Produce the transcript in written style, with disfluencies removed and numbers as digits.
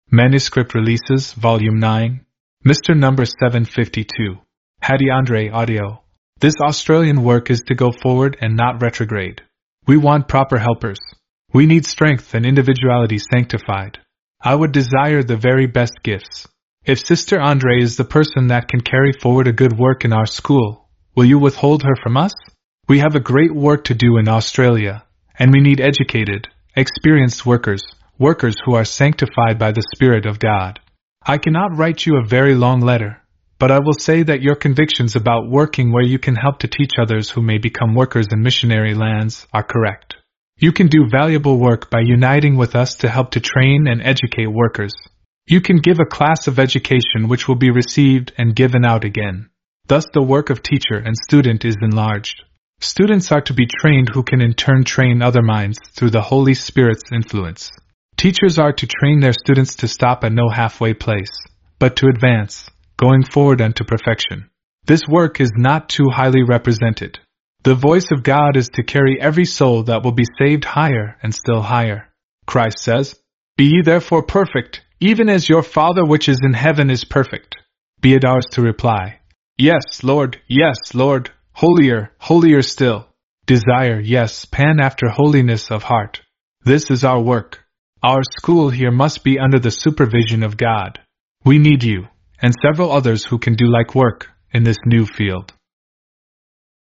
Manuscript Releases, Volume 9. Mr. Number 752. Hattie Andre Audio. This Australian work is to go forward and not retrograde. We want proper helpers. We need strength and individuality sanctified. I would desire the very best gifts. If Sister Andre is the person that can carry forward a good work in our school, will you withhold her from us? We have a great work to do in Australia, and we need educated, experienced workers who are sanctified by the Spirit of God. I cannot write you a very long letter, but I will say that your convictions about working where you can help to teach others who may become workers in missionary lands are correct. You can do valuable work by uniting with us to help to train and educate workers. You can give a class of education which will be received and given out again. Thus the work of teacher and student is enlarged. Students are to be trained who can in turn train other minds through the Holy Spirit's influence. Teachers are to train their students to stop at no halfway place, but to advance, going forward unto perfection. This work is not too highly represented. The voice of God is to carry every soul that will be saved higher and still higher. Christ says, "Be ye therefore perfect, even as your Father which is in heaven is perfect." Be it ours to reply, "Yes, Lord, holier, holier still." Desire, yes, pan after holiness of heart. This is our work. Our school here must be under the supervision of God. We need you, and several others who can do like work, in this new field.